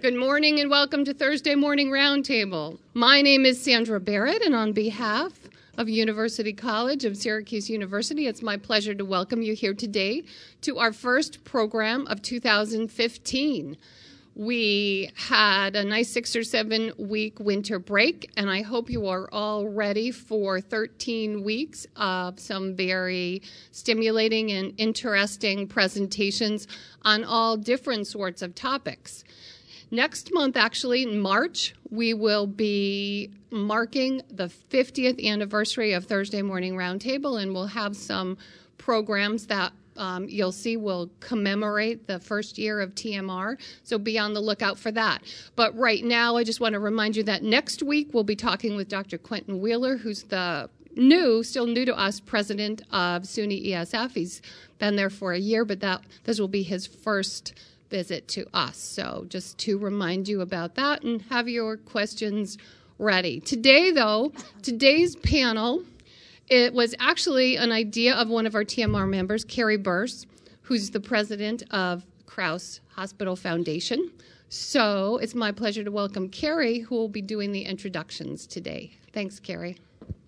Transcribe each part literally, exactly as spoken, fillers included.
Good morning and welcome to Thursday Morning Roundtable. My name is Sandra Barrett, and on behalf of University College of Syracuse University, it's my pleasure to welcome you here today to our first program of two thousand fifteen. We had a nice six or seven week winter break, and I hope you are all ready for thirteen weeks of some very stimulating and interesting presentations on all different sorts of topics. Next month, actually, in March, we will be marking the fiftieth anniversary of Thursday Morning Roundtable, and we'll have some programs that Um, you'll see will commemorate the first year of T M R, so be on the lookout for that. But right now, I just want to remind you that next week we'll be talking with Doctor Quentin Wheeler, who's the new, still new to us, president of SUNY E S F. He's been there for a year, but that this will be his first visit to us. So just to remind you about that and have your questions ready. Today, though, today's panel, it was actually an idea of one of our T M R members, Carrie Burse, who's the president of Crouse Hospital Foundation. So it's my pleasure to welcome Carrie, who will be doing the introductions today. Thanks, Carrie.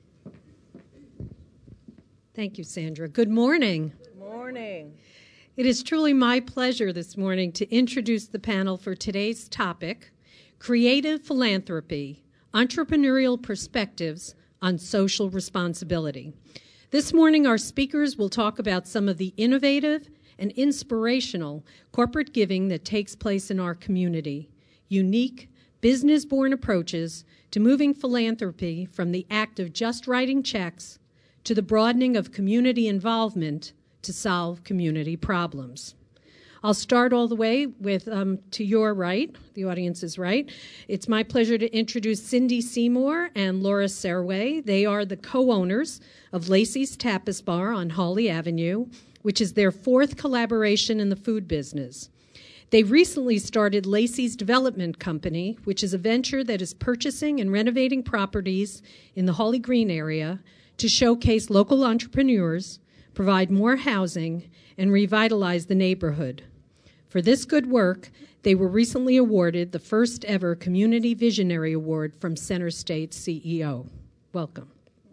Thank you, Sandra. Good morning. Good morning. It is truly my pleasure this morning to introduce the panel for today's topic, Creative Philanthropy, Entrepreneurial Perspectives on Social Responsibility. This morning, our speakers will talk about some of the innovative and inspirational corporate giving that takes place in our community, unique, business-born approaches to moving philanthropy from the act of just writing checks to the broadening of community involvement to solve community problems. I'll start all the way with, um, to your right, the audience's right. It's my pleasure to introduce Cindy Seymour and Laura Serway. They are the co-owners of Lacey's Tapas Bar on Hawley Avenue, which is their fourth collaboration in the food business. They recently started Lacey's Development Company, which is a venture that is purchasing and renovating properties in the Hawley Green area to showcase local entrepreneurs, provide more housing, and revitalize the neighborhood. For this good work, they were recently awarded the first ever Community Visionary Award from Center State C E O. Welcome.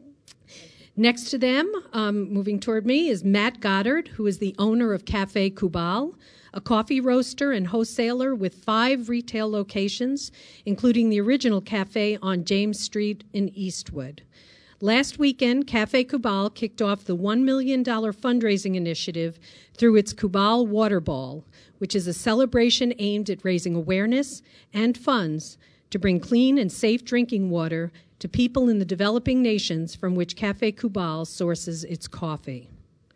Next to them, um, moving toward me, is Matt Goddard, who is the owner of Cafe Kubal, a coffee roaster and wholesaler with five retail locations, including the original cafe on James Street in Eastwood. Last weekend, Cafe Kubal kicked off the one million dollars fundraising initiative through its Kubal Water Ball, which is a celebration aimed at raising awareness and funds to bring clean and safe drinking water to people in the developing nations from which Cafe Kubal sources its coffee.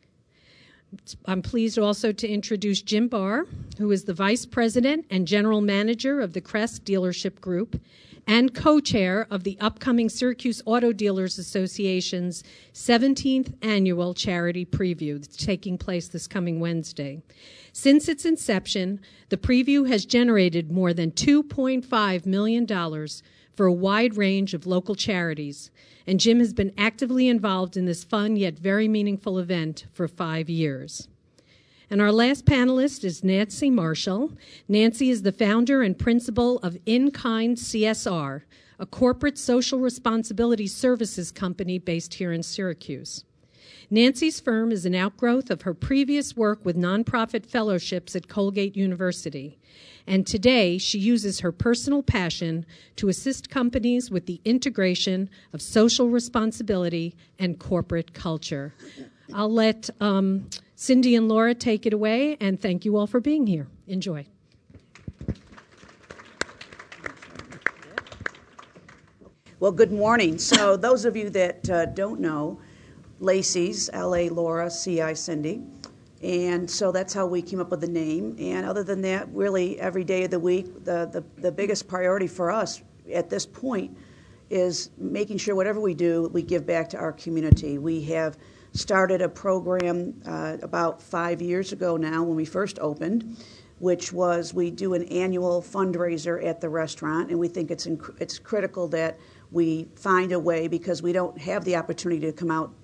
I'm pleased also to introduce Jim Barr, who is the Vice President and General Manager of the Crest Dealership Group and co-chair of the upcoming Syracuse Auto Dealers Association's seventeenth Annual Charity Preview that's taking place this coming Wednesday. Since its inception, the preview has generated more than two point five million dollars for a wide range of local charities, and Jim has been actively involved in this fun yet very meaningful event for five years. And our last panelist is Nancy Marshall. Nancy is the founder and principal of In-Kind C S R, a corporate social responsibility services company based here in Syracuse. Nancy's firm is an outgrowth of her previous work with nonprofit fellowships at Colgate University. And today, she uses her personal passion to assist companies with the integration of social responsibility and corporate culture. I'll let um, Cindy and Laura take it away, and thank you all for being here. Enjoy. Well, good morning. So those of you that uh, don't know, Lacey's, L A Laura, C I Cindy. And so that's how we came up with the name. And other than that, really every day of the week, the, the, the biggest priority for us at this point is making sure whatever we do, we give back to our community. We have started a program uh, about five years ago now when we first opened, which was we do an annual fundraiser at the restaurant, and we think it's inc- it's critical that we find a way, because we don't have the opportunity to come out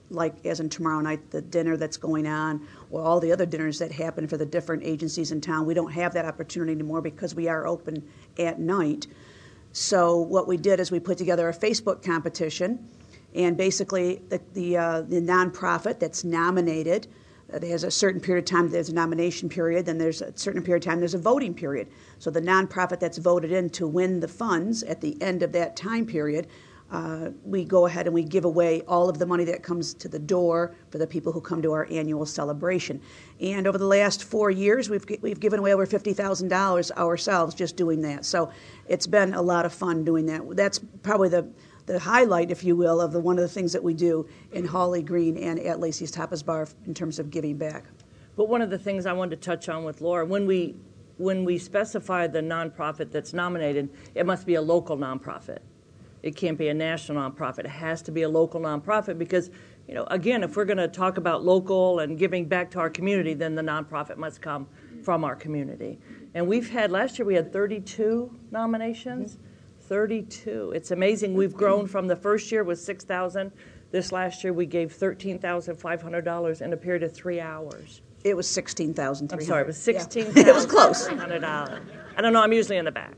like as in tomorrow night, the dinner that's going on, or all the other dinners that happen for the different agencies in town. We don't have that opportunity anymore because we are open at night. So what we did is we put together a Facebook competition, and basically the the, uh, the nonprofit that's nominated, uh, there's a certain period of time, there's a nomination period, then there's a certain period of time, there's a voting period. So the nonprofit that's voted in to win the funds at the end of that time period, uh, we go ahead and we give away all of the money that comes to the door for the people who come to our annual celebration. And over the last four years, we've we've given away over fifty thousand dollars ourselves just doing that. So it's been a lot of fun doing that. That's probably the the highlight, if you will, of the one of the things that we do in Holly Green and at Lacey's Tapas Bar in terms of giving back. But one of the things I wanted to touch on with Laura, when we when we specify the nonprofit that's nominated, it must be a local nonprofit. It can't be a national nonprofit. It has to be a local nonprofit because, you know, again, if we're going to talk about local and giving back to our community, then the nonprofit must come from our community. And we've had, last year we had thirty-two nominations. thirty-two. It's amazing. We've grown from the first year was six thousand dollars. This last year we gave thirteen thousand five hundred dollars in a period of three hours. It was sixteen thousand three hundred dollars. I'm sorry, it was sixteen thousand It was close. three hundred dollars. I don't know, I'm usually in the back.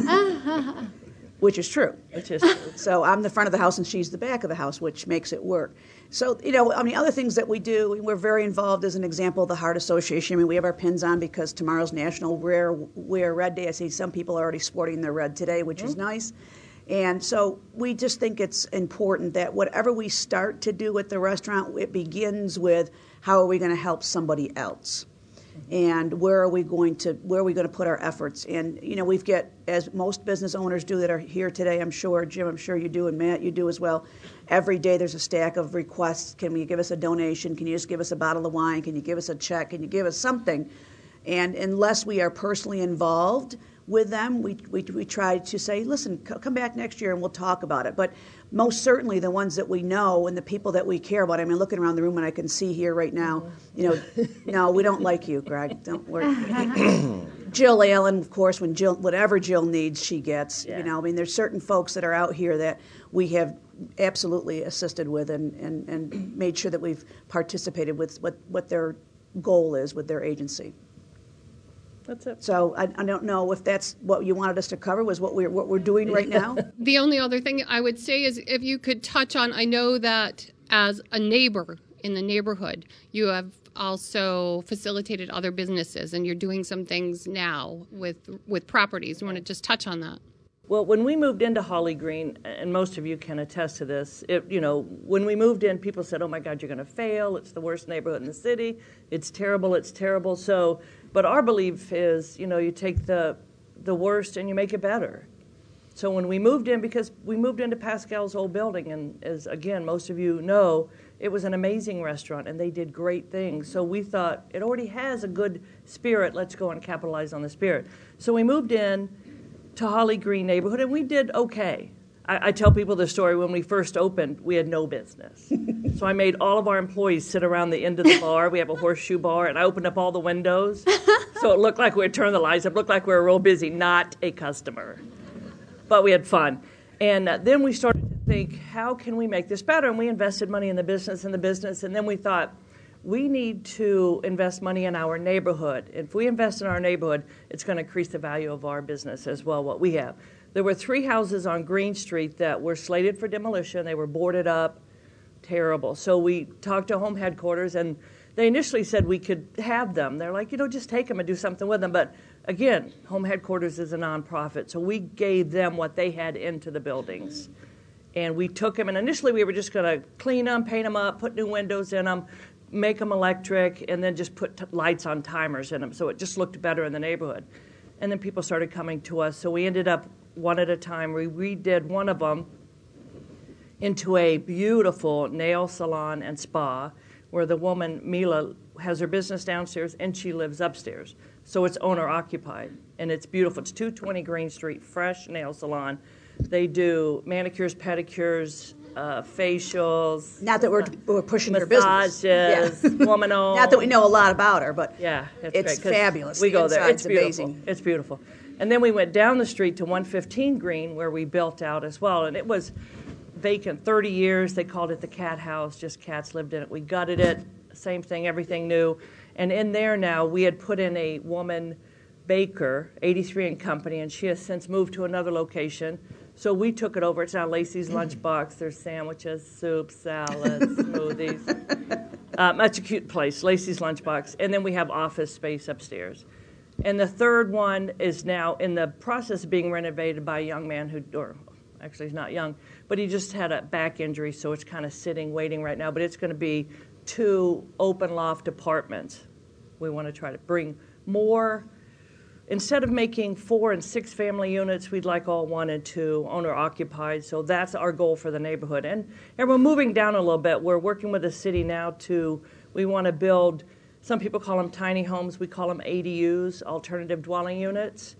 Which is true. Which is true. So I'm the front of the house and she's the back of the house, which makes it work. So, you know, I mean, other things that we do, we're very involved, as an example, the Heart Association. I mean, we have our pins on because tomorrow's National Wear, Wear Red Day. I see some people are already sporting their red today, which mm-hmm. is nice. And so we just think it's important that whatever we start to do at the restaurant, it begins with how are we going to help somebody else? And where are we going to where are we going to put our efforts? And you know, we've got, as most business owners do that are here today, I'm sure, Jim, I'm sure you do, and Matt, you do as well. Every day there's a stack of requests. Can you give us a donation? Can you just give us a bottle of wine? Can you give us a check? Can you give us something? And unless we are personally involved with them, we we, we try to say, listen, c- come back next year and we'll talk about it. But most certainly the ones that we know and the people that we care about. I mean, looking around the room and I can see here right now, you know, no, we don't like you, Greg. Don't worry. Jill Allen, of course, when Jill, whatever Jill needs, she gets. Yeah. You know, I mean, there's certain folks that are out here that we have absolutely assisted with and, and, and made sure that we've participated with what, what their goal is with their agency. That's it. So I, I don't know if that's what you wanted us to cover, was what we're what we're doing right now. The only other thing I would say is if you could touch on, I know that as a neighbor in the neighborhood, you have also facilitated other businesses, and you're doing some things now with with properties. You want to just touch on that? Well, when we moved into Holly Green, and most of you can attest to this, it, you know, when we moved in, people said, oh, my God, you're going to fail. It's the worst neighborhood in the city. It's terrible. It's terrible. So, but our belief is, you know, you take the the worst and you make it better. So when we moved in, because we moved into Pascal's old building, and as, again, most of you know, it was an amazing restaurant, and they did great things. So we thought, it already has a good spirit. Let's go and capitalize on the spirit. So we moved in to Holly Green neighborhood, and we did okay. I, I tell people the story, when we first opened, we had no business. So I made all of our employees sit around the end of the bar. We have a horseshoe bar, and I opened up all the windows. So it looked like we had turned the lights up, looked like we were real busy, not a customer. But we had fun. And uh, then we started to think, how can we make this better? And we invested money in the business and the business, and then we thought, we need to invest money in our neighborhood. If we invest in our neighborhood, it's going to increase the value of our business as well, what we have. There were three houses on Green Street that were slated for demolition. They were boarded up, terrible. So we talked to Home Headquarters, and they initially said we could have them. They're like, you know, just take them and do something with them. But again, Home Headquarters is a nonprofit, so we gave them what they had into the buildings. And we took them, and initially we were just going to clean them, paint them up, put new windows in them, make them electric, and then just put t- lights on timers in them, so it just looked better in the neighborhood. And then people started coming to us, so we ended up one at a time. We redid one of them into a beautiful nail salon and spa, where the woman, Mila, has her business downstairs and she lives upstairs. So it's owner-occupied, and it's beautiful. It's two twenty Green Street, fresh nail salon. They do manicures, pedicures, uh, facials. Not that we're, we're pushing her massages, business. Yeah. woman-owned. Not that we know a lot about her, but yeah, it's, it's great, fabulous. We the go there. It's beautiful. Amazing. It's beautiful. And then we went down the street to one fifteen Green, where we built out as well, and it was vacant thirty years. They called it the cat house, just cats lived in it. We gutted it, same thing, everything new. And in there now, we had put in a woman baker, eighty-three and Company, and she has since moved to another location. So we took it over. It's now Lacey's Lunchbox. There's sandwiches, soups, salads, smoothies. Um, that's a cute place, Lacey's Lunchbox. And then we have office space upstairs. And the third one is now in the process of being renovated by a young man who, or actually he's not young, but he just had a back injury, so it's kind of sitting, waiting right now. But it's going to be two open loft apartments. We want to try to bring more. Instead of making four and six family units, we'd like all one and two owner occupied. So that's our goal for the neighborhood. And, and we're moving down a little bit. We're working with the city now to, we want to build, some people call them tiny homes. We call them A D Us, alternative dwelling units.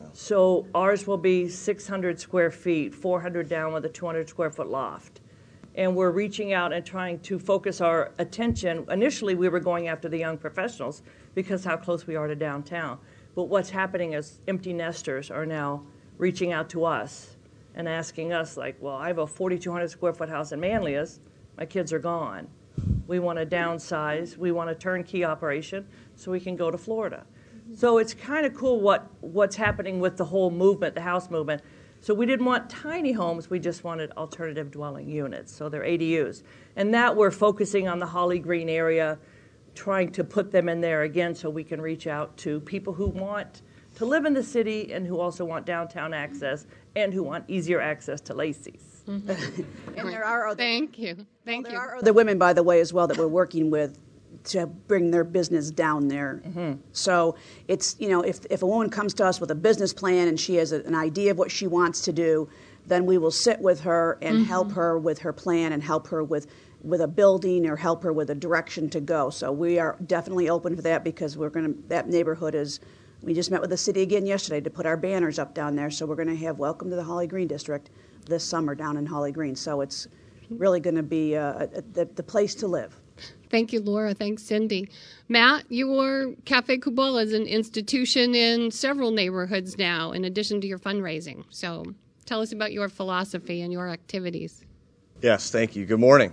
So ours will be six hundred square feet, four hundred down with a two hundred square foot loft. And we're reaching out and trying to focus our attention. Initially, we were going after the young professionals because how close we are to downtown. But what's happening is empty nesters are now reaching out to us and asking us, like, well, I have a forty-two hundred square foot house in Manlius. My kids are gone. We want to downsize. We want a turnkey operation so we can go to Florida. Mm-hmm. So it's kind of cool what, what's happening with the whole movement, the house movement. So we didn't want tiny homes. We just wanted alternative dwelling units. So they're A D Us. And that we're focusing on the Holly Green area, trying to put them in there again so we can reach out to people who want to live in the city and who also want downtown access and who want easier access to Lacey's. Mm-hmm. And there are other, Thank you. Thank well, you. there are other women, by the way, as well that we're working with to bring their business down there. Mm-hmm. So it's, you know, if, if a woman comes to us with a business plan and she has a, an idea of what she wants to do, then we will sit with her and mm-hmm. help her with her plan and help her with with a building or help her with a direction to go. So we are definitely open for that because we're going to, that neighborhood is, we just met with the city again yesterday to put our banners up down there. So we're going to have Welcome to the Holly Green District this summer down in Holly Green. So it's really going to be uh, the, the place to live. Thank you, Laura. Thanks, Cindy. Matt, your Cafe Kubal is an institution in several neighborhoods now, in addition to your fundraising. So tell us about your philosophy and your activities. Yes, thank you. Good morning.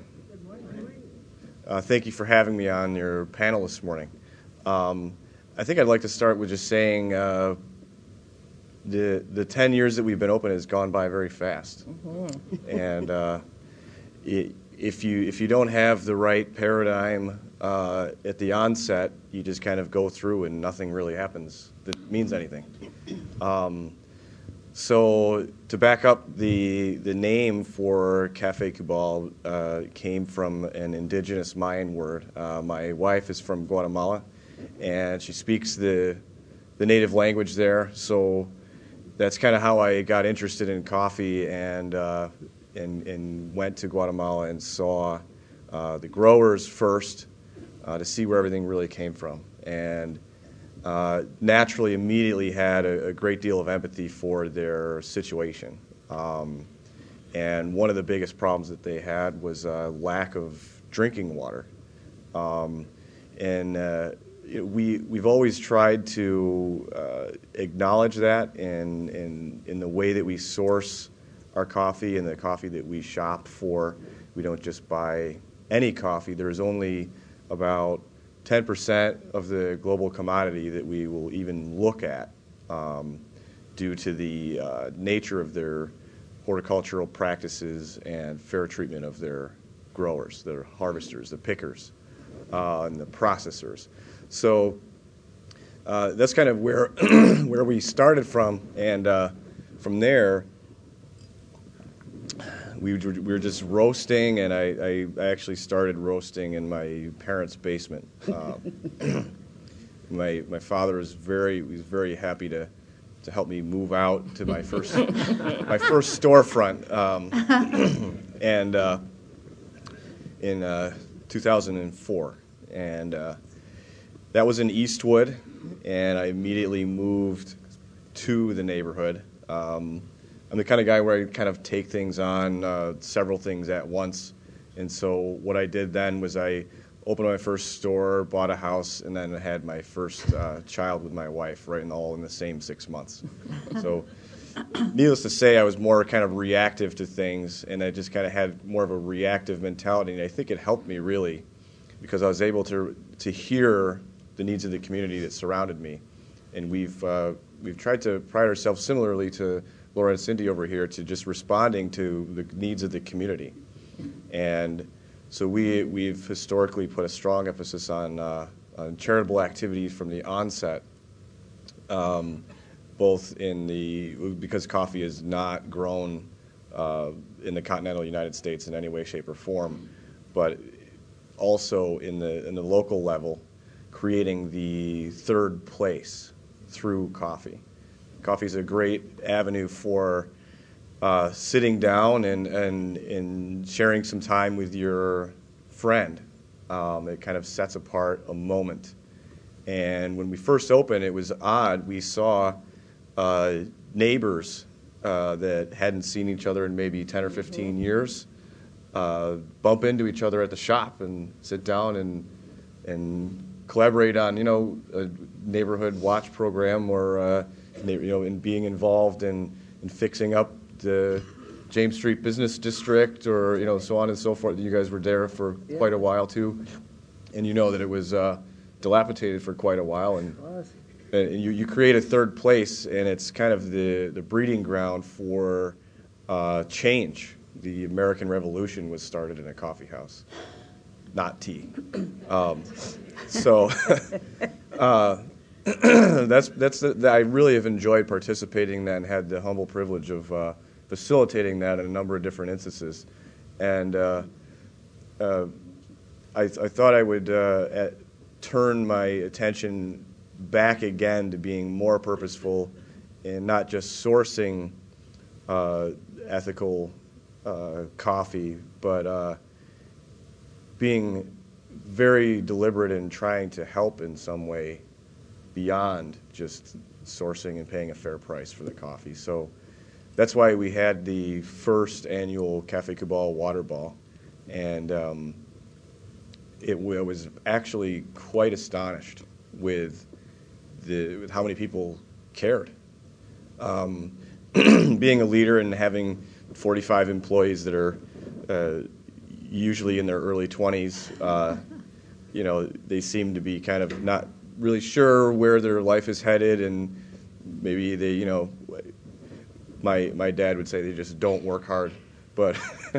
Uh, thank you for having me on your panel this morning. Um, I think I'd like to start with just saying uh, the the ten years that we've been open has gone by very fast, mm-hmm. and uh, it, if you if you don't have the right paradigm uh, at the onset, you just kind of go through and nothing really happens that means anything. Um, So to back up, the the name for Cafe Kubal uh, came from an indigenous Mayan word. Uh, my wife is from Guatemala, and she speaks the the native language there. So that's kind of how I got interested in coffee, and uh, and and went to Guatemala and saw uh, the growers first uh, to see where everything really came from, and Uh, naturally, immediately had a, a great deal of empathy for their situation. Um, and one of the biggest problems that they had was uh, lack of drinking water. Um, and uh, it, we, we've always tried to uh, acknowledge that in, in, in the way that we source our coffee and the coffee that we shop for. We don't just buy any coffee. There's only about ten percent of the global commodity that we will even look at um, due to the uh, nature of their horticultural practices and fair treatment of their growers, their harvesters, the pickers, uh, and the processors. So uh, that's kind of where where we started from, and uh, from there we were, we were just roasting, and I, I, I actually started roasting in my parents' basement. Um, my my father was very was very happy to to help me move out to my first my first storefront, um, and uh, in uh, two thousand four, and uh, that was in Eastwood, and I immediately moved to the neighborhood. Um, I'm the kind of guy where I kind of take things on, uh, several things at once. And so what I did then was I opened my first store, bought a house, and then had my first uh, child with my wife, right, and all in the same six months. So needless to say, I was more kind of reactive to things, and I just kind of had more of a reactive mentality. And I think it helped me really, because I was able to to hear the needs of the community that surrounded me. And we've uh, we've tried to pride ourselves similarly to Laura and Cindy over here to just responding to the needs of the community. And so we we've historically put a strong emphasis on uh, on charitable activities from the onset. Um, both in the, because coffee is not grown uh, in the continental United States in any way, shape, or form, but also in the in the local level, creating the third place through coffee. Coffee is a great avenue for uh, sitting down and, and, and sharing some time with your friend. Um, it kind of sets apart a moment. And when we first opened, it was odd. We saw Uh, neighbors uh, that hadn't seen each other in maybe ten or fifteen years uh, bump into each other at the shop and sit down and and collaborate on, you know, a neighborhood watch program or, uh, you know, in being involved in, in fixing up the James Street Business District or, you know, so on and so forth. You guys were there for yeah. quite a while, too. And you know that it was uh, dilapidated for quite a while. And You, you create a third place, and it's kind of the, the breeding ground for uh, change. The American Revolution was started in a coffee house, not tea. Um, so uh, that's that's the, I really have enjoyed participating in that and had the humble privilege of uh, facilitating that in a number of different instances. And uh, uh, I, I thought I would uh, at, turn my attention back again to being more purposeful in not just sourcing uh, ethical uh, coffee, but uh, being very deliberate in trying to help in some way beyond just sourcing and paying a fair price for the coffee. So that's why we had the first annual Café Kubal Water Ball, and um, it, I was actually quite astonished with The, with how many people cared. Um, being a leader and having forty-five employees that are uh, usually in their early twenties, uh, you know, they seem to be kind of not really sure where their life is headed, and maybe they, you know, my my dad would say they just don't work hard, but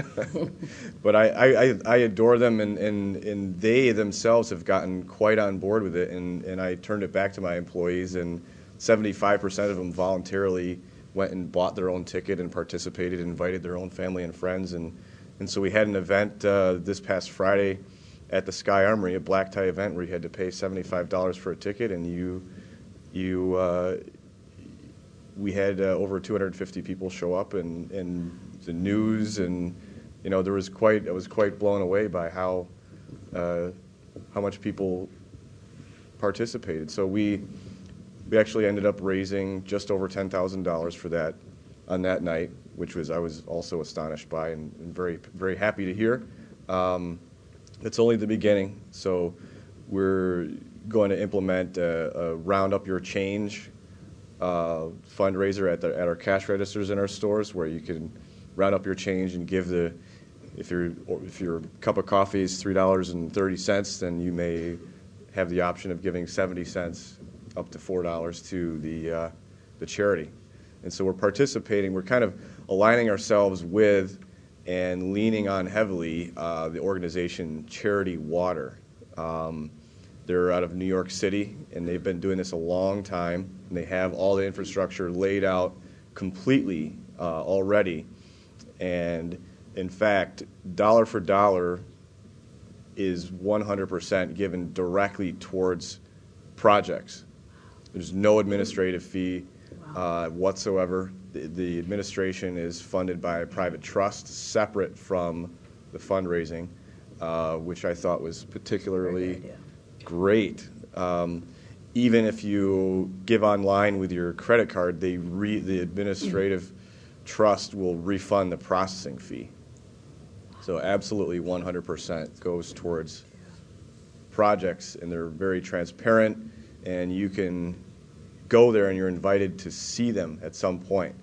but I, I, I adore them, and, and, and they themselves have gotten quite on board with it, and, and I turned it back to my employees, and seventy-five percent of them voluntarily went and bought their own ticket and participated, and invited their own family and friends, and, and so we had an event uh, this past Friday at the Sky Armory, a black tie event where you had to pay seventy-five dollars for a ticket, and you, you uh, we had uh, over two hundred fifty people show up, and, and the news, and you know, there was quite, I was quite blown away by how uh, how much people participated. So we we actually ended up raising just over ten thousand dollars for that on that night, which was I was also astonished by and, and very very happy to hear. Um, it's only the beginning, so we're going to implement a, a Round Up Your Change uh, fundraiser at the at our cash registers in our stores, where you can round up your change and give the, if your if your cup of coffee is three dollars and thirty cents, then you may have the option of giving seventy cents up to four dollars to the uh, the charity. And so we're participating. We're kind of aligning ourselves with and leaning on heavily uh, the organization Charity Water. Um, they're out of New York City, and they've been doing this a long time, and they have all the infrastructure laid out completely uh, already. And in fact, dollar for dollar is one hundred percent given directly towards projects. There's no administrative fee uh, whatsoever. The, the administration is funded by a private trust separate from the fundraising, uh, which I thought was particularly great. Um, even if you give online with your credit card, they re, the administrative trust will refund the processing fee. So absolutely one hundred percent goes towards projects, and they're very transparent, and you can go there and you're invited to see them at some point.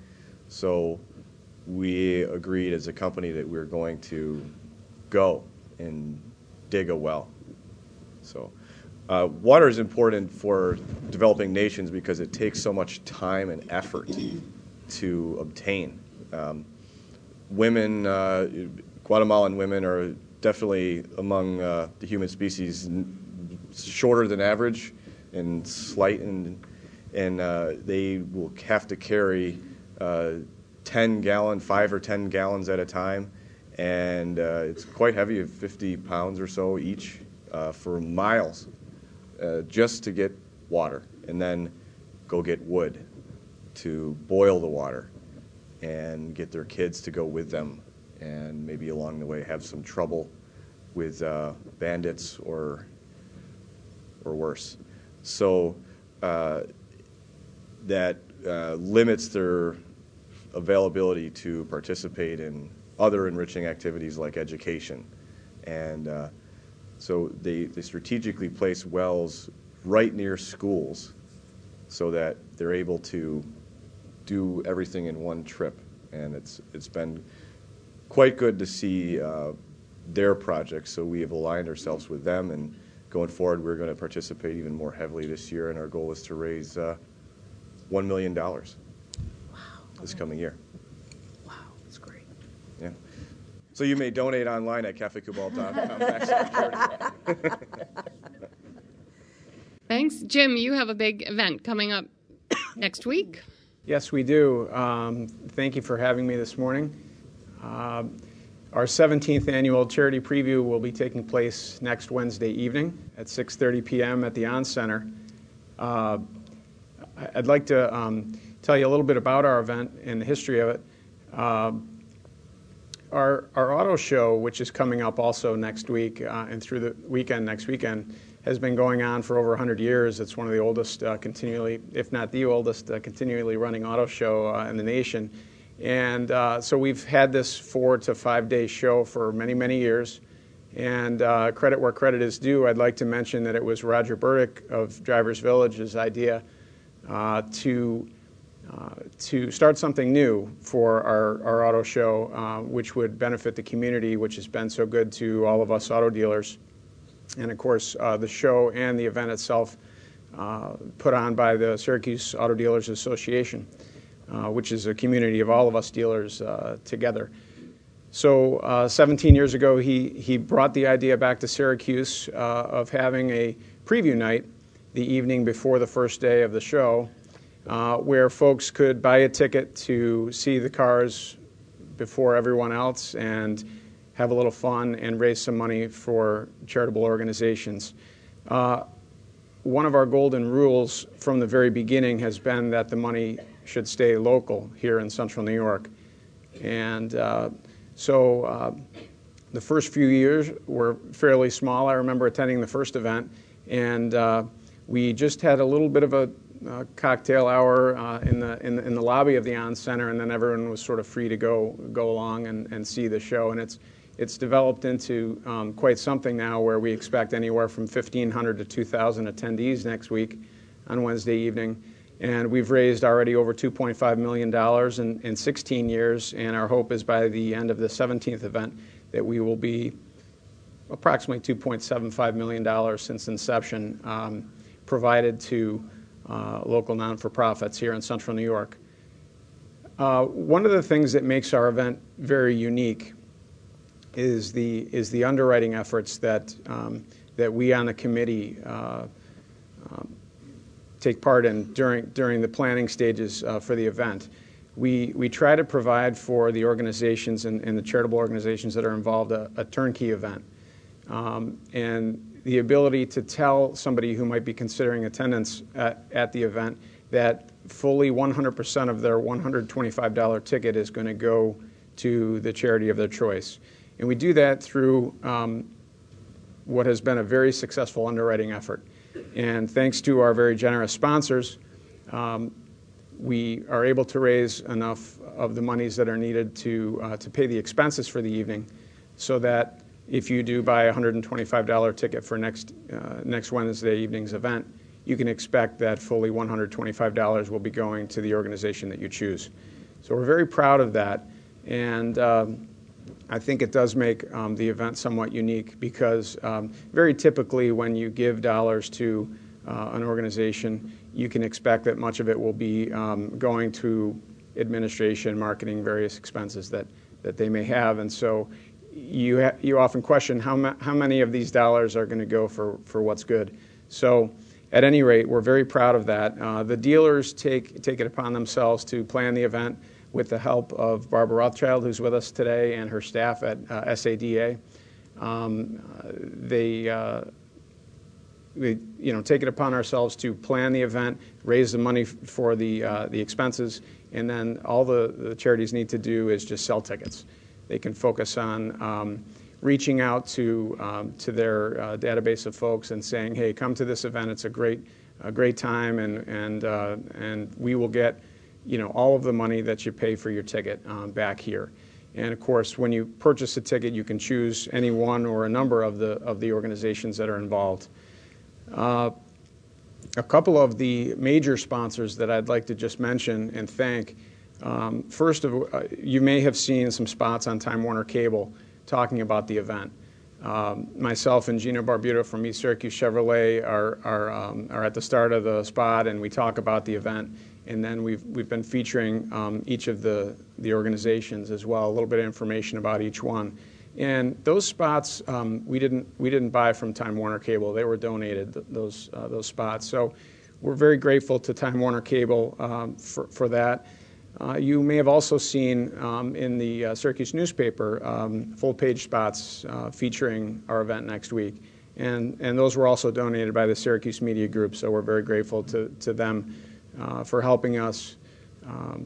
So we agreed as a company that we were going to go and dig a well. So uh, water is important for developing nations because it takes so much time and effort to obtain. Um, women, uh, Guatemalan women are definitely among uh, the human species n- shorter than average and slight, and, and uh, they will have to carry uh, ten gallon, five or ten gallons at a time, and uh, it's quite heavy, fifty pounds or so each, uh, for miles, uh, just to get water, and then go get wood to boil the water and get their kids to go with them, and maybe along the way have some trouble with uh, bandits or or worse. So uh, that uh, limits their availability to participate in other enriching activities like education. And uh, so they, they strategically place wells right near schools so that they're able to do everything in one trip. And it's it's been quite good to see uh, their projects, so we have aligned ourselves with them, and going forward we're going to participate even more heavily this year, and our goal is to raise uh, one million dollars wow. this coming year. Wow, that's great. Yeah. So you may donate online at cafe cubal dot com. Thanks. Jim, you have a big event coming up next week. Yes, we do. Um, thank you for having me this morning. Uh, our seventeenth annual charity preview will be taking place next Wednesday evening at six thirty p.m. at the On Center. Uh, I'd like to um, tell you a little bit about our event and the history of it. Uh, our, our auto show, which is coming up also next week uh, and through the weekend, next weekend, has been going on for over one hundred years. It's one of the oldest, uh, continually, if not the oldest, uh, continually running auto show uh, in the nation. And uh, so we've had this four to five day show for many, many years. And uh, credit where credit is due, I'd like to mention that it was Roger Burdick of Drivers Village's idea uh, to uh, to start something new for our, our auto show, uh, which would benefit the community, which has been so good to all of us auto dealers. And of course, uh, the show and the event itself uh, put on by the Syracuse Auto Dealers Association, uh, which is a community of all of us dealers uh, together. So uh, seventeen years ago, he, he brought the idea back to Syracuse uh, of having a preview night the evening before the first day of the show, uh, where folks could buy a ticket to see the cars before everyone else and have a little fun and raise some money for charitable organizations. Uh, one of our golden rules from the very beginning has been that the money should stay local here in Central New York. And uh, so uh, the first few years were fairly small. I remember attending the first event, and uh, we just had a little bit of a uh, cocktail hour uh, in, the, in the in the lobby of the On Center, and then everyone was sort of free to go go along and, and see the show. And it's It's developed into um, quite something now, where we expect anywhere from fifteen hundred to two thousand attendees next week on Wednesday evening. And we've raised already over two point five million dollars in, in sixteen years, and our hope is by the end of the seventeenth event that we will be approximately two point seven five million dollars since inception um, provided to uh, local non-for-profits here in Central New York. Uh, one of the things that makes our event very unique is the is the underwriting efforts that um, that we on the committee uh, um, take part in during during the planning stages uh, for the event. We we try to provide for the organizations and, and the charitable organizations that are involved a, a turnkey event, um, and the ability to tell somebody who might be considering attendance at, at the event that fully one hundred percent of their one hundred twenty-five dollars ticket is going to go to the charity of their choice. And we do that through um, what has been a very successful underwriting effort. And thanks to our very generous sponsors, um, we are able to raise enough of the monies that are needed to uh, to pay the expenses for the evening, so that if you do buy a one hundred twenty-five dollars ticket for next uh, next Wednesday evening's event, you can expect that fully one hundred twenty-five dollars will be going to the organization that you choose. So we're very proud of that. And um, I think it does make um, the event somewhat unique because um, very typically when you give dollars to uh, an organization, you can expect that much of it will be um, going to administration, marketing, various expenses that, that they may have. And so you ha- you often question how, ma- how many of these dollars are going to go for, for what's good. So at any rate, we're very proud of that. Uh, the dealers take, take it upon themselves to plan the event with the help of Barbara Rothschild, who's with us today, and her staff at uh, S A D A. Um, uh, they, uh, we, you know, take it upon ourselves to plan the event, raise the money f- for the uh, the expenses, and then all the, the charities need to do is just sell tickets. They can focus on um, reaching out to um, to their uh, database of folks and saying, "Hey, come to this event. It's a great a great time, and and uh, and we will get, you know, all of the money that you pay for your ticket um, back here." And of course, when you purchase a ticket, you can choose any one or a number of the of the organizations that are involved. Uh, a couple of the major sponsors that I'd like to just mention and thank. Um, first of uh, you may have seen some spots on Time Warner Cable talking about the event. Um, myself and Gina Barbuto from East Syracuse Chevrolet are are, um, are at the start of the spot, and we talk about the event. And then we've we've been featuring um, each of the the organizations as well, a little bit of information about each one. And those spots um, we didn't we didn't buy from Time Warner Cable; they were donated, th- those uh, those spots. So we're very grateful to Time Warner Cable um, for for that. Uh, you may have also seen um, in the uh, Syracuse newspaper um, full-page spots uh, featuring our event next week, and and those were also donated by the Syracuse Media Group. So we're very grateful to to them uh, for helping us um,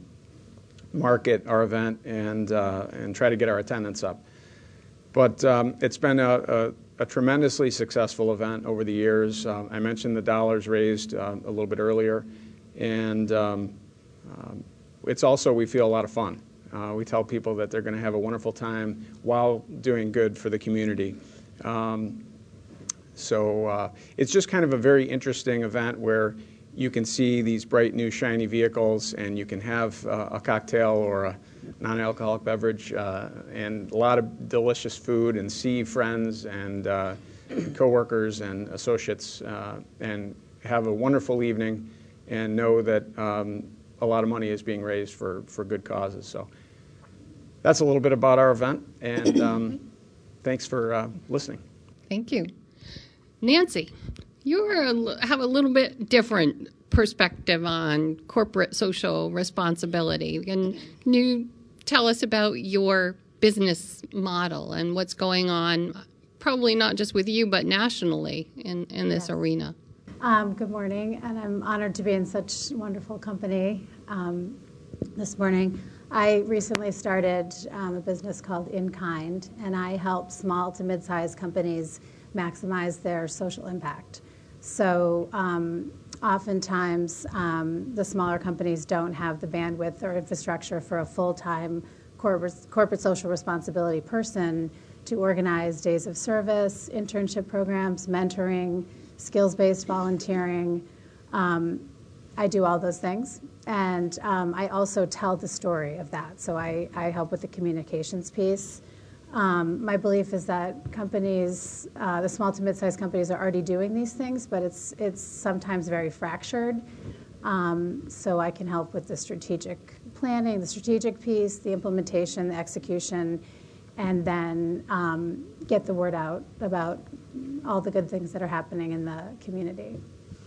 market our event and uh, and try to get our attendance up. But um, it's been a, a, a tremendously successful event over the years. Uh, I mentioned the dollars raised uh, a little bit earlier, and um, um, it's also, we feel, a lot of fun. Uh, we tell people that they're going to have a wonderful time while doing good for the community. Um, so uh, it's just kind of a very interesting event where you can see these bright, new, shiny vehicles, and you can have uh, a cocktail or a non-alcoholic beverage uh, and a lot of delicious food, and see friends and uh, coworkers and associates uh, and have a wonderful evening and know that um, a lot of money is being raised for, for good causes. So that's a little bit about our event, and um, thanks for uh, listening. Thank you. Nancy, you have a little bit different perspective on corporate social responsibility. Can, can you tell us about your business model and what's going on, probably not just with you, but nationally in, in this Yes. arena? Um, good morning, and I'm honored to be in such wonderful company um, this morning. I recently started um, a business called In Kind, and I help small to mid-sized companies maximize their social impact. So um, oftentimes, um, the smaller companies don't have the bandwidth or infrastructure for a full-time corporate, corporate social responsibility person to organize days of service, internship programs, mentoring, skills-based volunteering. Um, I do all those things. And um, I also tell the story of that. So I, I help with the communications piece. Um, my belief is that companies, uh, the small to mid-sized companies, are already doing these things, but it's it's sometimes very fractured. Um, so I can help with the strategic planning, the strategic piece, the implementation, the execution, and then um, get the word out about all the good things that are happening in the community.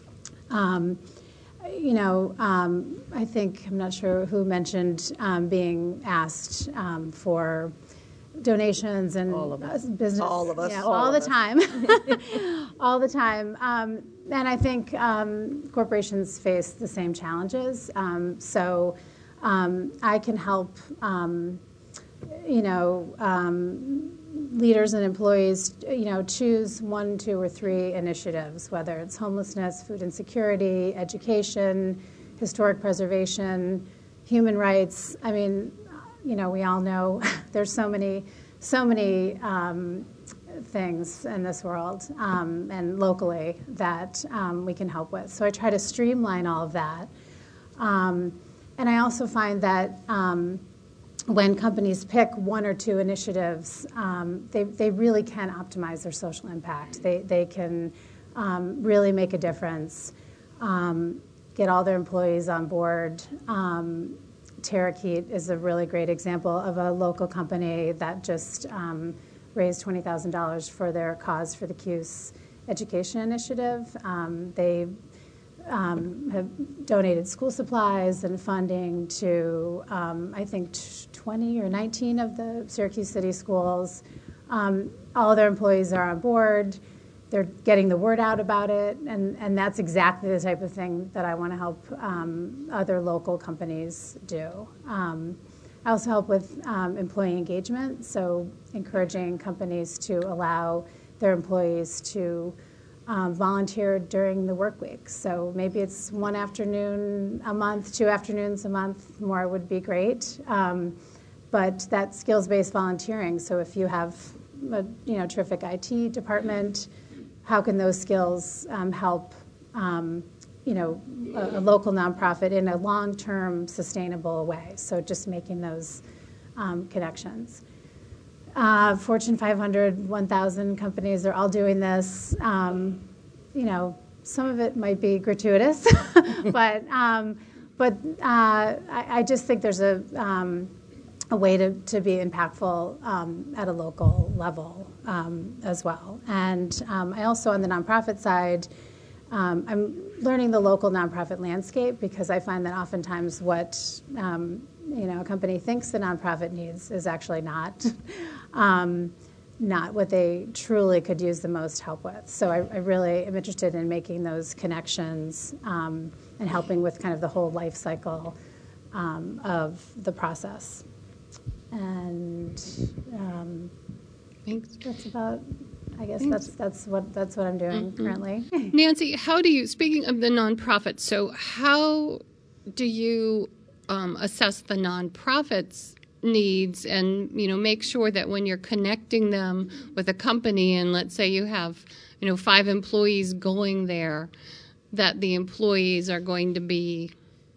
Um, you know, um, I think, I'm not sure who mentioned um, being asked um, for donations and All of us. uh, business. All of us. Yeah, All all, of the us. time. all the time. Um, and I think um, corporations face the same challenges. Um, so um, I can help, um, you know, um, leaders and employees, you know, choose one, two, or three initiatives, whether it's homelessness, food insecurity, education, historic preservation, human rights. I mean, you know, we all know there's so many, so many um, things in this world um, and locally that um, we can help with. So I try to streamline all of that. Um, and I also find that um, when companies pick one or two initiatives, um, they, they really can optimize their social impact. They, they can um, really make a difference, um, get all their employees on board. Um, Terrakeet is a really great example of a local company that just um, raised twenty thousand dollars for their Cause for the Cuse education initiative. Um, they um, have donated school supplies and funding to, um, I think, twenty or nineteen of the Syracuse City schools. Um, all their employees are on board. They're getting the word out about it, and, and that's exactly the type of thing that I want to help um, other local companies do. Um, I also help with um, employee engagement, so encouraging companies to allow their employees to um, volunteer during the work week. So maybe it's one afternoon a month, two afternoons a month, more would be great. Um, but that skills-based volunteering, so if you have a you know, terrific I T department, how can those skills um, help um, you know, a, a local nonprofit in a long-term sustainable way? So just making those um, connections. Uh, Fortune five hundred, one thousand companies, they're all doing this. Um, you know, some of it might be gratuitous, but um, but uh, I, I just think there's a um, a way to, to be impactful um, at a local level um, as well. And um, I also, on the nonprofit side, um, I'm learning the local nonprofit landscape, because I find that oftentimes what um, you know a company thinks the nonprofit needs is actually not um, not what they truly could use the most help with. So I, I really am interested in making those connections um, and helping with kind of the whole life cycle um, of the process. And um, Thanks. That's about. I guess Thanks. that's that's what that's what I'm doing Mm-hmm. currently. Nancy, how do you, speaking of the nonprofits, so how do you um, assess the nonprofits' needs and, you know, make sure that when you're connecting them with a company, and let's say you have, you know, five employees going there, that the employees are going to be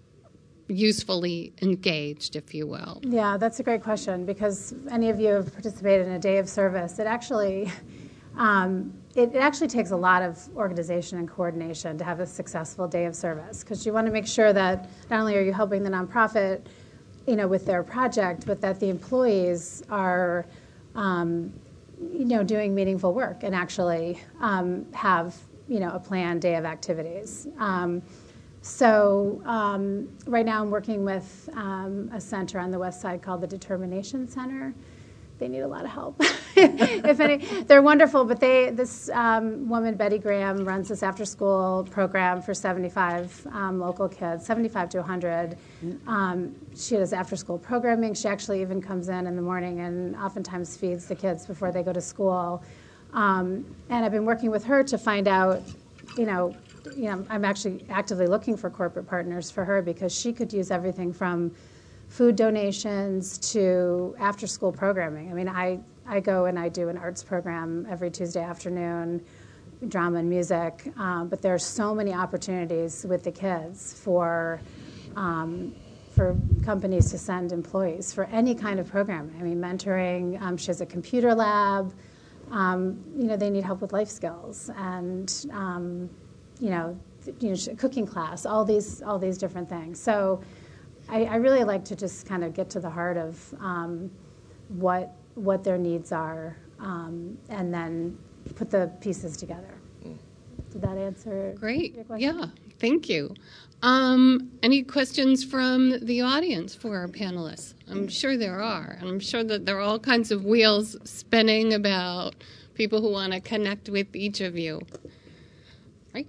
usefully engaged, if you will? Yeah, that's a great question, because any of you have participated in a day of service. It actually, um, it, it actually takes a lot of organization and coordination to have a successful day of service, because you want to make sure that not only are you helping the nonprofit, you know, with their project, but that the employees are, um, you know, doing meaningful work and actually um, have, you know, a planned day of activities. Um, So um, right now I'm working with um, a center on the west side called the Determination Center. They need a lot of help. If any, they're wonderful, but they this um, woman, Betty Graham, runs this after-school program for seventy-five um, local kids, seventy-five to one hundred. Um, she does after-school programming. She actually even comes in in the morning and oftentimes feeds the kids before they go to school. Um, and I've been working with her to find out, you know, you know, I'm actually actively looking for corporate partners for her, because she could use everything from food donations to after-school programming. I mean, I, I go and I do an arts program every Tuesday afternoon, drama and music, um, but there are so many opportunities with the kids for um, for companies to send employees for any kind of programming. I mean, mentoring. Um, she has a computer lab. Um, you know, they need help with life skills and. Um, you know, you know, cooking class, all these, all these different things. So, I, I really like to just kind of get to the heart of um, what what their needs are, um, and then put the pieces together. Did that answer Great. your question? Yeah, thank you. Um, any questions from the audience for our panelists? I'm sure there are. And I'm sure that there are all kinds of wheels spinning about people who want to connect with each of you. Right?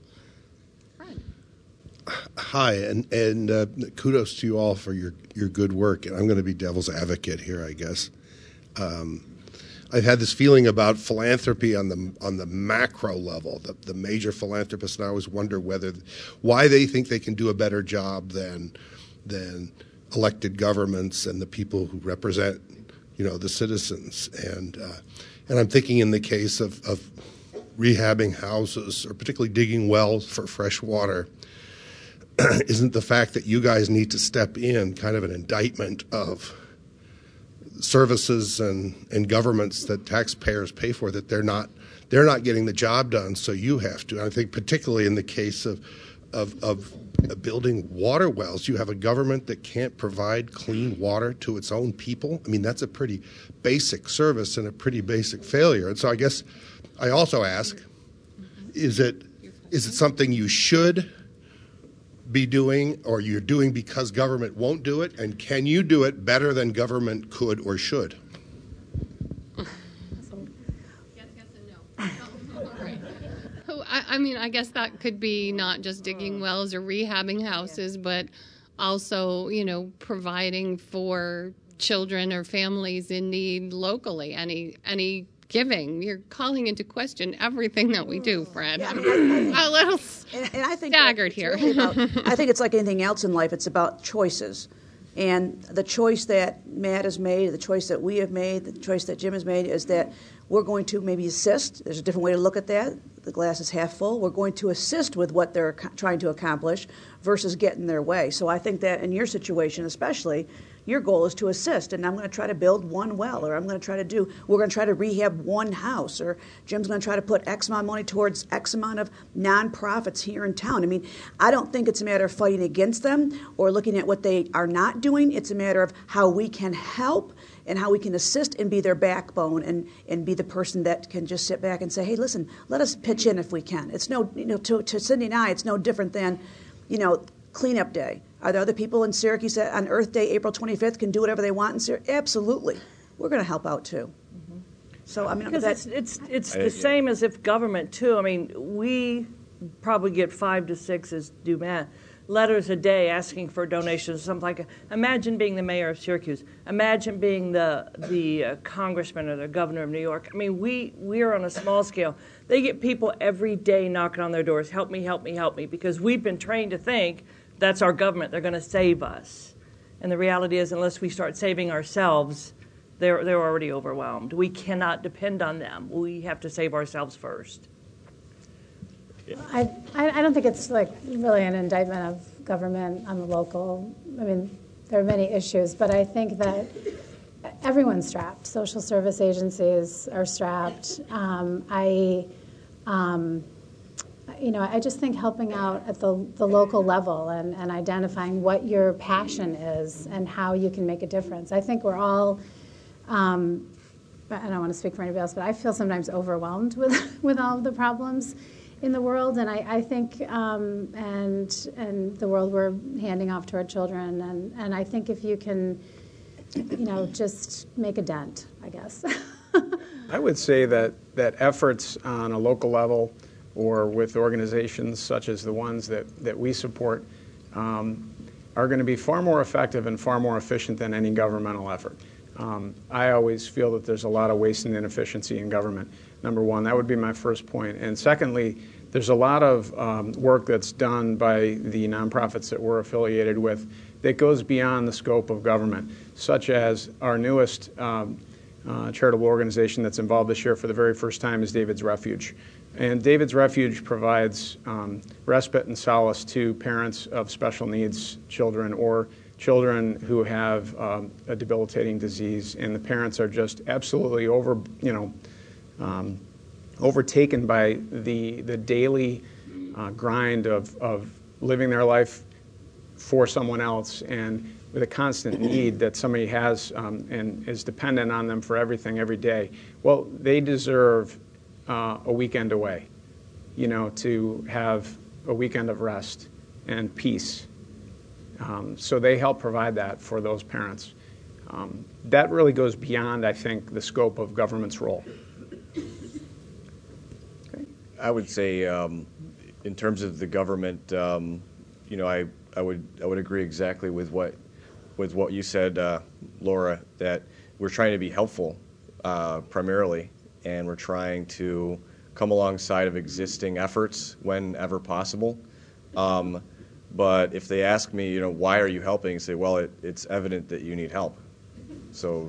Hi, and, and uh, kudos to you all for your, your good work. And I'm going to be devil's advocate here, I guess. Um, I've had this feeling about philanthropy on the on the macro level, the, the major philanthropists, and I always wonder whether why they think they can do a better job than than elected governments and the people who represent, you know, the citizens. And uh, and I'm thinking in the case of, of rehabbing houses, or particularly digging wells for fresh water. isn't the fact that you guys need to step in kind of an indictment of services and, and governments that taxpayers pay for, that they're not they're not getting the job done, so you have to. And I think particularly in the case of, of of building water wells, you have a government that can't provide clean water to its own people. I mean, that's a pretty basic service and a pretty basic failure. And so I guess I also ask, is it is it something you should be doing, or you're doing because government won't do it? And can you do it better than government could or should? Yes, yes, and no. All right. So, I, I mean, I guess that could be not just digging wells or rehabbing houses, but also, you know, providing for children or families in need locally. Any any giving. You're calling into question everything that we do, Fred. Yeah, I mean, I, I, a little and, and I think staggered it's here. really about, I think it's like anything else in life. It's about choices. And the choice that Matt has made, the choice that we have made, the choice that Jim has made is that we're going to maybe assist. There's a different way to look at that. The glass is half full. We're going to assist with what they're co- trying to accomplish versus get in their way. So I think that in your situation especially, your goal is to assist, and I'm going to try to build one well, or I'm going to try to do, we're going to try to rehab one house, or Jim's going to try to put X amount of money towards X amount of nonprofits here in town. I mean, I don't think it's a matter of fighting against them or looking at what they are not doing. It's a matter of how we can help and how we can assist and be their backbone and, and be the person that can just sit back and say, hey, listen, let us pitch in if we can. It's no, you know, to, to Cindy and I, it's no different than, you know, cleanup day. Are there other people in Syracuse that on Earth Day, April twenty-fifth, can do whatever they want in Syracuse? Absolutely. We're going to help out, too. Mm-hmm. So, I mean, because that's, it's, it's, it's I- the same as if government, too. I mean, we probably get five to six, as do Matt, letters a day asking for donations, something like that. Imagine being the mayor of Syracuse. Imagine being the the uh, congressman or the governor of New York. I mean, we, we are on a small scale. They get people every day knocking on their doors, help me, help me, help me, because we've been trained to think that's our government. They're going to save us. And the reality is, unless we start saving ourselves, they're, they're already overwhelmed. We cannot depend on them. We have to save ourselves first. I, I don't think it's like really an indictment of government on the local. I mean, there are many issues, but I think that everyone's strapped. Social service agencies are strapped. Um, I, um, you know, I just think helping out at the, the local level and, and identifying what your passion is and how you can make a difference. I think we're all, um, I don't want to speak for anybody else, but I feel sometimes overwhelmed with, with all of the problems in the world, and I, I think, um, and and the world we're handing off to our children, and, and I think if you can, you know, just make a dent, I guess. I would say that, that efforts on a local level or with organizations such as the ones that, that we support um, are going to be far more effective and far more efficient than any governmental effort. Um, I always feel that there's a lot of waste and inefficiency in government. Number one, that would be my first point. And secondly, there's a lot of um, work that's done by the nonprofits that we're affiliated with that goes beyond the scope of government, such as our newest um, uh, charitable organization that's involved this year for the very first time is David's Refuge. And David's Refuge provides um, respite and solace to parents of special needs children or children who have um, a debilitating disease, and the parents are just absolutely over, you know, um, overtaken by the the daily uh, grind of, of living their life for someone else, and with a constant need that somebody has um, and is dependent on them for everything every day. Well, they deserve uh, a weekend away, you know, to have a weekend of rest and peace. Um, so they help provide that for those parents. Um, that really goes beyond, I think, the scope of government's role. I would say, um, in terms of the government, um, you know, I, I would I would agree exactly with what with what you said, uh, Laura. That we're trying to be helpful uh, primarily, and we're trying to come alongside of existing efforts whenever possible. Um, but if they ask me, you know, why are you helping? I say, well, it, it's evident that you need help, So,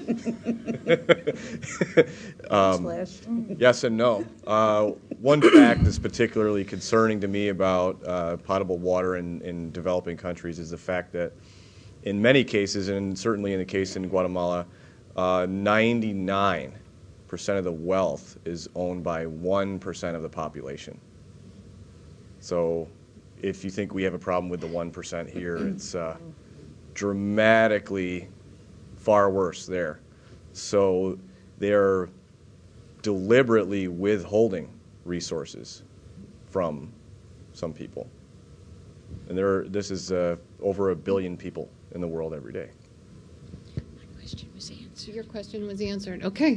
um, yes and no. Uh, one fact that's particularly concerning to me about uh, potable water in, in developing countries is the fact that in many cases, and certainly in the case in Guatemala, uh, ninety-nine percent of the wealth is owned by one percent of the population. So if you think we have a problem with the one percent here, it's uh, dramatically far worse there. So they're deliberately withholding resources from some people. And there, this is uh, over a billion people in the world every day. My question was answered. Your question was answered. Okay.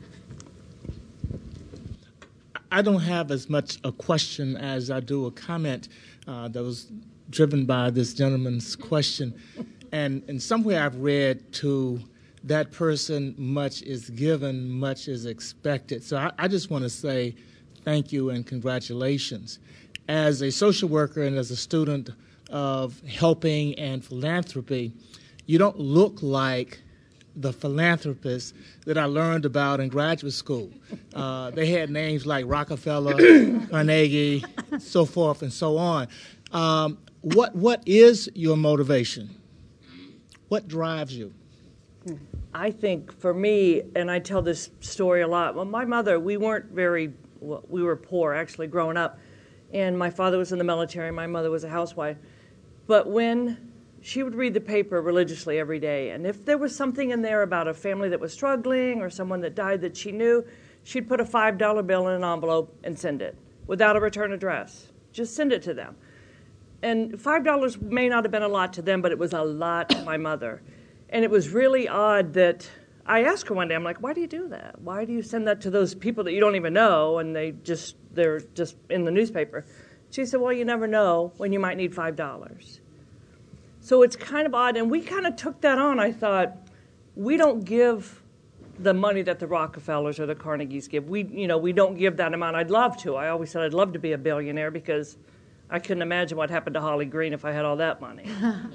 I don't have as much a question as I do a comment uh, that was driven by this gentleman's question. And, and somewhere I've read to that person, much is given, much is expected. So I, I just want to say thank you and congratulations. As a social worker and as a student of helping and philanthropy, you don't look like the philanthropists that I learned about in graduate school. Uh, they had names like Rockefeller, Carnegie, so forth and so on. Um, what what is your motivation? What drives you? I think for me, and I tell this story a lot, well, my mother, we weren't very, well, we were poor actually growing up, and my father was in the military, my mother was a housewife. But when she would read the paper religiously every day, and if there was something in there about a family that was struggling or someone that died that she knew, she'd put a five dollar bill in an envelope and send it without a return address. Just send it to them. And five dollars may not have been a lot to them, but it was a lot to my mother. And it was really odd that I asked her one day, I'm like, why do you do that? Why do you send that to those people that you don't even know and they just, they're just in the newspaper? She said, well, you never know when you might need five dollars. So it's kind of odd, and we kind of took that on. I thought, we don't give the money that the Rockefellers or the Carnegies give. We, you know, we don't give that amount. I'd love to. I always said I'd love to be a billionaire because I couldn't imagine what happened to Holly Green if I had all that money.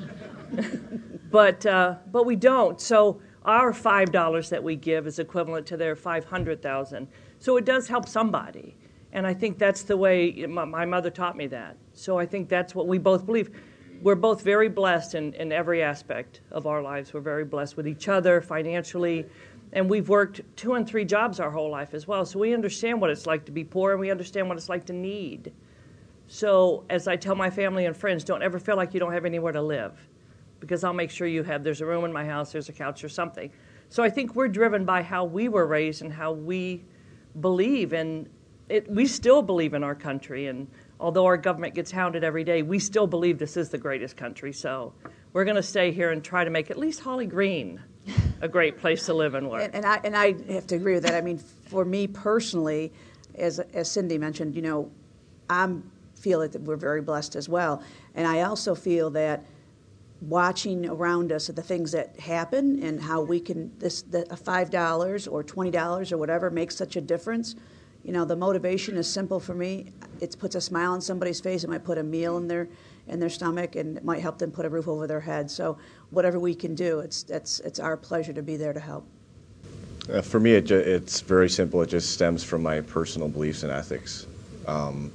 but uh, but we don't. So our five dollars that we give is equivalent to their five hundred thousand dollars. So it does help somebody. And I think that's the way my, my mother taught me that. So I think that's what we both believe. We're both very blessed in, in every aspect of our lives. We're very blessed with each other financially. And we've worked two and three jobs our whole life as well. So we understand what it's like to be poor, and we understand what it's like to need. So as I tell my family and friends, don't ever feel like you don't have anywhere to live, because I'll make sure you have, there's a room in my house, there's a couch or something. So I think we're driven by how we were raised and how we believe. And it, we still believe in our country. And although our government gets hounded every day, we still believe this is the greatest country. So we're going to stay here and try to make at least Holly Green a great place to live and work. And, and I and I have to agree with that. I mean, for me personally, as as Cindy mentioned, you know, I feel that we're very blessed as well. And I also feel that watching around us the things that happen and how we can this the five dollars or twenty dollars or whatever makes such a difference. You know, the motivation is simple for me. It puts a smile on somebody's face. It might put a meal in their in their stomach, and it might help them put a roof over their head. So whatever we can do, it's it's it's our pleasure to be there to help. Uh, for me, it ju- it's very simple. It just stems from my personal beliefs and ethics, um,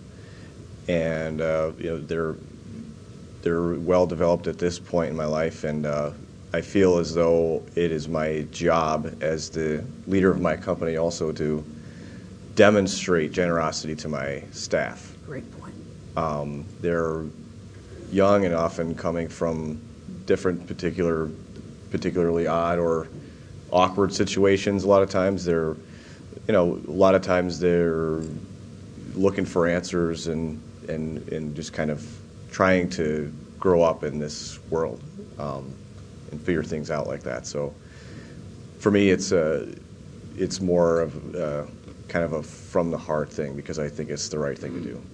and uh, you know they're they're well developed at this point in my life, and uh, I feel as though it is my job as the leader of my company also to demonstrate generosity to my staff. Great point. Um, they're young and often coming from different particular, particularly odd or awkward situations. A lot of times they're, you know, a lot of times they're looking for answers and, and, and just kind of trying to grow up in this world um, and figure things out like that. So for me, it's a, it's more of a, kind of a from the heart thing, because I think it's the right thing to do.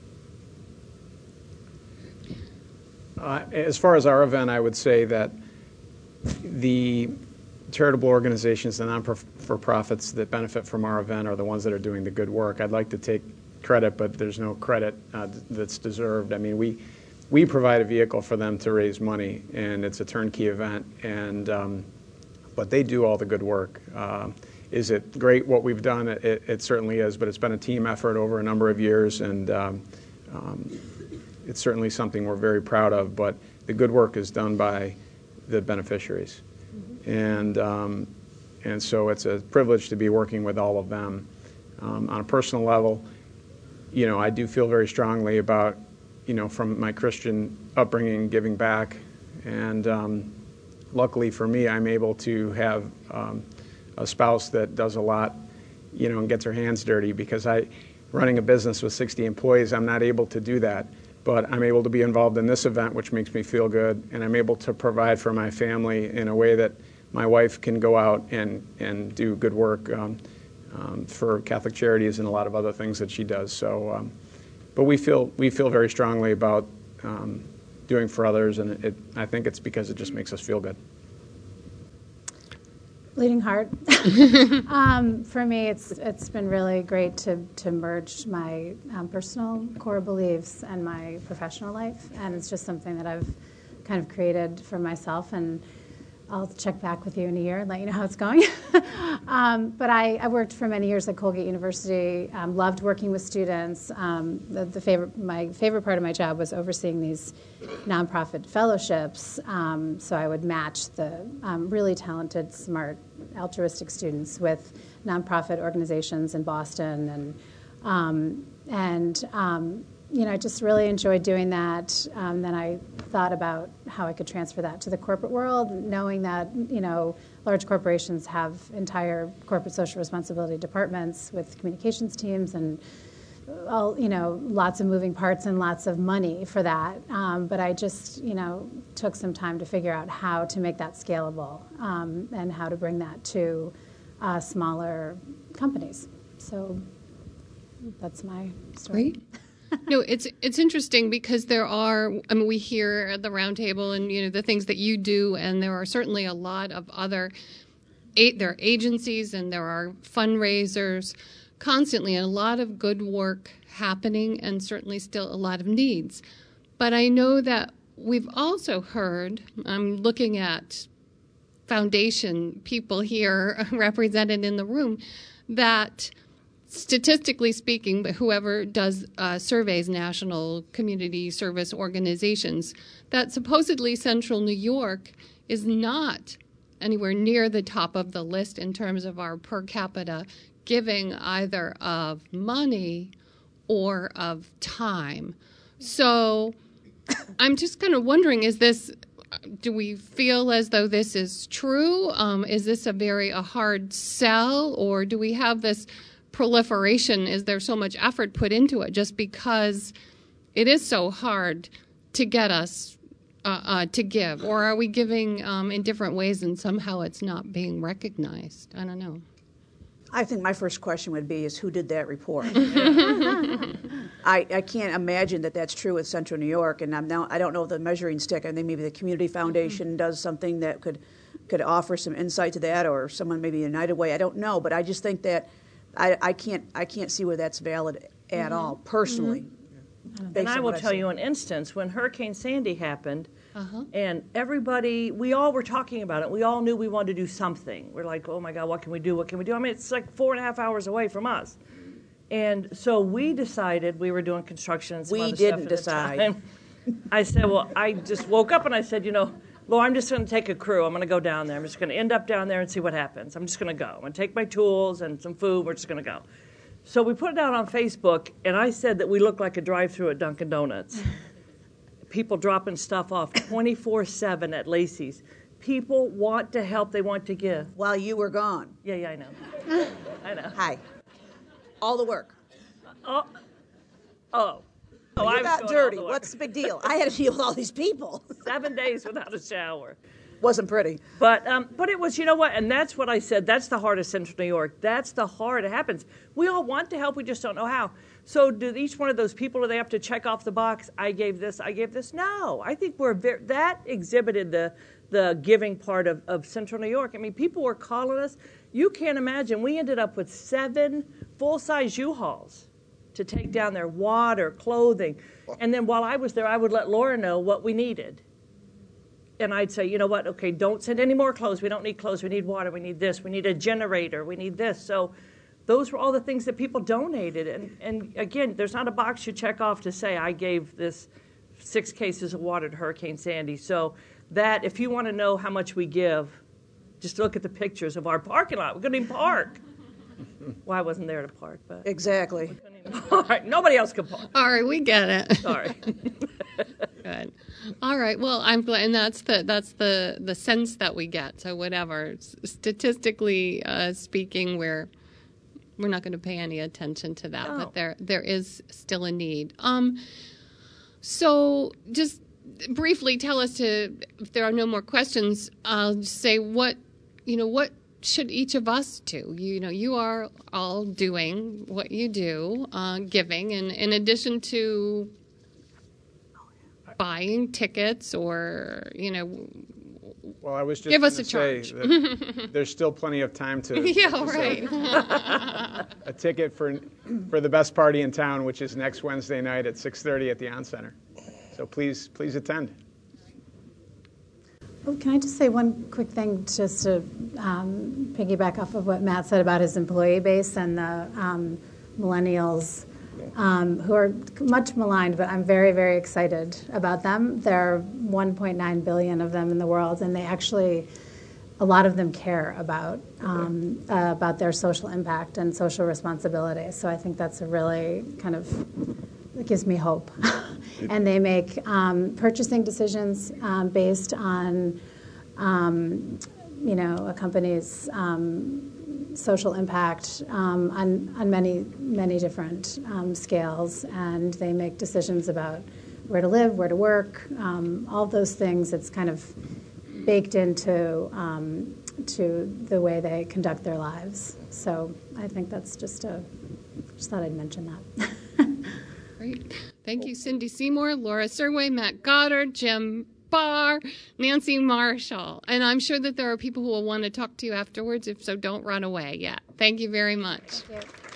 Uh, as far as our event, I would say that the charitable organizations and non-for-profits that benefit from our event are the ones that are doing the good work. I'd like to take credit, but there's no credit uh, that's deserved. I mean, we we provide a vehicle for them to raise money, and it's a turnkey event. And um, but they do all the good work. Uh, is it great what we've done? It, it certainly is, but it's been a team effort over a number of years, and um, um, it's certainly something we're very proud of, but the good work is done by the beneficiaries. Mm-hmm. And um, and so it's a privilege to be working with all of them. Um, on a personal level, you know, I do feel very strongly about, you know, from my Christian upbringing, giving back. And um, luckily for me, I'm able to have um, a spouse that does a lot, you know, and gets her hands dirty, because I, running a business with sixty employees, I'm not able to do that. But I'm able to be involved in this event, which makes me feel good, and I'm able to provide for my family in a way that my wife can go out and, and do good work um, um, for Catholic Charities and a lot of other things that she does. So, um, but we feel we feel very strongly about um, doing for others, and it, it, I think it's because it just makes us feel good. Bleeding heart. um, for me, it's it's been really great to to merge my um, personal core beliefs and my professional life, and it's just something that I've kind of created for myself. And I'll check back with you in a year and let you know how it's going. um, but I, I worked for many years at Colgate University. Um, loved working with students. Um, the, the favorite, my favorite part of my job was overseeing these nonprofit fellowships. Um, so I would match the um, really talented, smart, altruistic students with nonprofit organizations in Boston, and um, and um, you know, I just really enjoyed doing that. Um, then I thought about how I could transfer that to the corporate world, knowing that, you know, large corporations have entire corporate social responsibility departments with communications teams and, all, you know, lots of moving parts and lots of money for that. Um, but I just, you know, took some time to figure out how to make that scalable um, and how to bring that to uh, smaller companies. So that's my story. Great. No, it's it's interesting because there are, I mean, we hear at the roundtable and, you know, the things that you do, and there are certainly a lot of other, there are agencies and there are fundraisers constantly, and a lot of good work happening, and certainly still a lot of needs. But I know that we've also heard, I'm looking at foundation people here represented in the room, that statistically speaking, but whoever does uh, surveys, national community service organizations, that supposedly Central New York is not anywhere near the top of the list in terms of our per capita giving, either of money or of time. So I'm just kind of wondering, is this, do we feel as though this is true? Um, is this a very a hard sell, or do we have this proliferation? Is there so much effort put into it just because it is so hard to get us uh, uh, to give? Or are we giving um, in different ways and somehow it's not being recognized? I don't know. I think my first question would be is who did that report? I, I can't imagine that that's true with Central New York, and I'm now I don't know the measuring stick. I think maybe the Community Foundation mm-hmm. does something that could could offer some insight to that, or someone maybe United Way. I don't know, but I just think that I, I can't I can't see where that's valid at mm-hmm. all, personally. Mm-hmm. And I will tell you an instance when Hurricane Sandy happened, uh-huh. and everybody, we all were talking about it. We all knew we wanted to do something. We're like, oh my God, what can we do? What can we do? I mean, it's like four and a half hours away from us. And so we decided we were doing construction and some we other didn't stuff at decide. the time. I said, well, I just woke up and I said, you know, Laura, I'm just going to take a crew. I'm going to go down there. I'm just going to end up down there and see what happens. I'm just going to go. I'm going to take my tools and some food. We're just going to go. So we put it out on Facebook, and I said that we look like a drive-through at Dunkin' Donuts. People dropping stuff off twenty-four seven at Lacey's. People want to help. They want to give. While you were gone. Yeah, yeah, I know. I know. Hi. All the work. Oh. Oh. Oh, you got dirty. What's the big deal? I had to deal with all these people. Seven days without a shower. Wasn't pretty. But um, but it was, you know what, and that's what I said, that's the heart of Central New York. That's the heart. It happens. We all want to help, we just don't know how. So do each one of those people, do they have to check off the box, I gave this, I gave this? No. I think we're very, that exhibited the the giving part of, of Central New York. I mean, people were calling us. You can't imagine, we ended up with seven full-size U-Hauls to take down their water, clothing. And then while I was there, I would let Laura know what we needed. and I'd say, you know what, okay, don't send any more clothes. We don't need clothes. We need water. We need this. We need a generator. We need this. So those were all the things that people donated. And, and again, there's not a box you check off to say, I gave this six cases of water to Hurricane Sandy. So that, if you want to know how much we give, just look at the pictures of our parking lot. We couldn't even park. Well, I wasn't there to park, but. Exactly. All right, nobody else could park. All right, we get it. Sorry. Good. All right. Well, I'm glad, and that's the that's the the sense that we get. So whatever, S- statistically uh, speaking, we're we're not going to pay any attention to that. No. But there there is still a need. Um. So just briefly tell us to, if there are no more questions, I'll just say what you know what should each of us do? You know, you are all doing what you do, uh, giving, and in addition to buying tickets or, you know, Well, I was just give us a gonna say charge. that there's still plenty of time to yeah, to right. a ticket for for the best party in town, which is next Wednesday night at six thirty at the On Center. So please, please attend. Oh, can I just say one quick thing just to um, piggyback off of what Matt said about his employee base and the um, millennials um, who are much maligned, but I'm very, very excited about them. There are one point nine billion of them in the world, and they actually, a lot of them care about um, uh, about their social impact and social responsibility. So I think that's a really kind of, it gives me hope. And they make um, purchasing decisions um, based on, um, you know, a company's um, social impact um, on on many many different um, scales, and they make decisions about where to live, where to work, um, all those things. It's kind of baked into um, to the way they conduct their lives. So I think that's just a. Just thought I'd mention that. Great. Thank you, Cindy Seymour, Laura Serway, Matt Goddard, Jim Barr, Nancy Marshall. And I'm sure that there are people who will want to talk to you afterwards. If so, don't run away yet. Thank you very much. Thank you.